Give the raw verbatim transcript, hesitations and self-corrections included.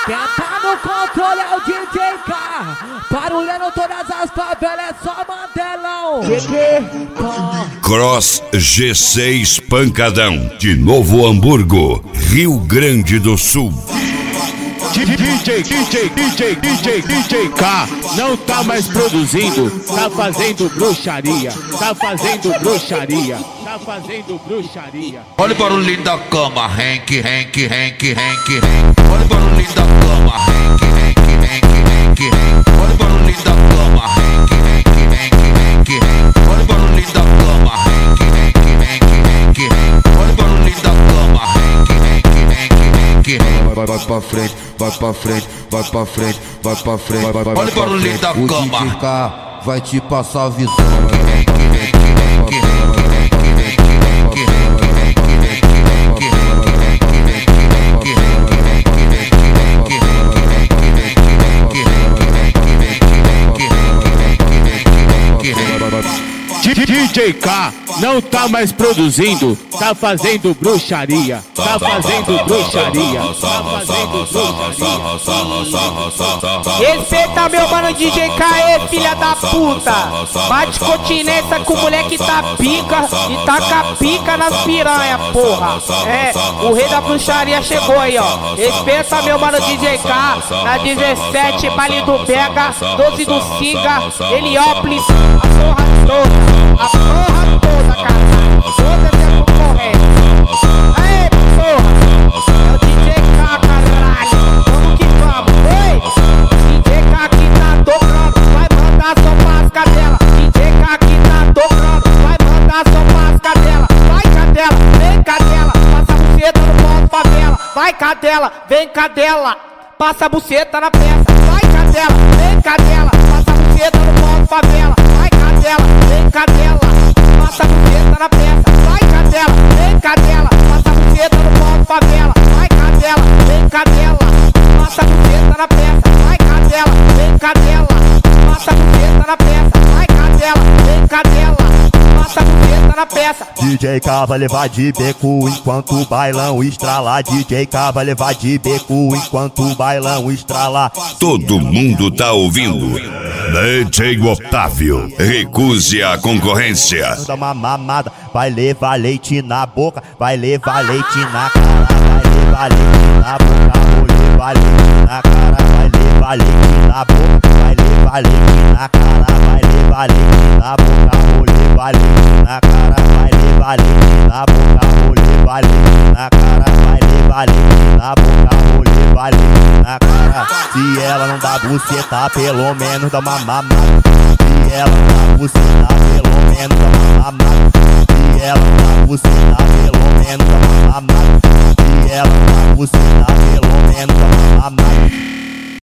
Quem tá no controle é o D J K. Barulhando todas as favelas, é só Mandelão. Cross G seis Pancadão, de Novo Hamburgo, Rio Grande do Sul. D J, D J, D J, D J, D J K não tá mais produzindo, tá fazendo bruxaria, tá fazendo bruxaria, tá fazendo bruxaria. Olha o barulhinho da cama, Henk, Henk, Henk, Henk, Henk. Olha o barulhinho da cama, Henk, Henk, Henk, Henk, Henk. Olha o barulhinho da cama, Henk, Henk, Henk, Henk, Henk. Olha o barulhinho da cama, Henk, Henk, Henk, Henk, Henk. Olha o barulhinho da cama, Henk, Henk, Henk, Henk, Henk. Vai, vai pra frente, vai pra frente, vai pra frente, vai pra frente, vai, vai, vai. Olha o barulhinho da O cama. D J K vai te passar a visão. D J K não tá mais produzindo, tá fazendo bruxaria, tá fazendo bruxaria, tá fazendo bruxaria. Respeita meu mano D J K, é filha da puta. Bate continência com o moleque tá pica e taca pica nas piranha, porra. É, o rei da bruxaria chegou aí, ó. Respeita meu mano D J K, na dezessete, baile do Pega, doze do Singa, Heliópolis, a porra toda. A porra toda, cara. Toda tempo correto. Aê, porra. É o D J K, caralho. Vamos que vamos. Ei, D J K que tá tocando, vai mandar só pras cadelas. D J K que tá tocando, vai mandar só pras cadelas. Vai, cadela, vem, cadela. Passa a buceta no ponto favela. Vai, cadela, vem, cadela. Passa a buceta na peça. Vai, cadela, vem, cadela. Passa a buceta no ponto favela. Vai, cadela, vem, cadela. Passa a buceta na peça. Vai, cadela, vem, cadela. Passa a buceta no ponto favela. Vai, cadela, vem, cadela. Passa a buceta na peça. Vai, cadela, vem, cadela. Passa a buceta na peça. Vai, cadela, vem, cadela. Passa a buceta na peça. D J K vai levar de beco enquanto o bailão estrala. D J K vai levar de beco enquanto o bailão estrala. Todo mundo tá ouvindo. D J Otávio, recuse a concorrência. Dá uma mamada, vai levar leite na boca, vai levar leite na cara, vai levar leite na boca, vou levar leite na cara, vai levar leite na boca, vai levar leite na cara, vai levar leite na boca, vou levar leite na cara, vai levar leite na boca, vou levar leite na cara, vai levar leite na boca, vou levar leite na cara. Se ela não dá buceta, pelo menos dá uma mamada. Se ela não dá buceta, pelo menos dá uma mamada. Se ela não dá buceta, pelo menos dá uma mamada.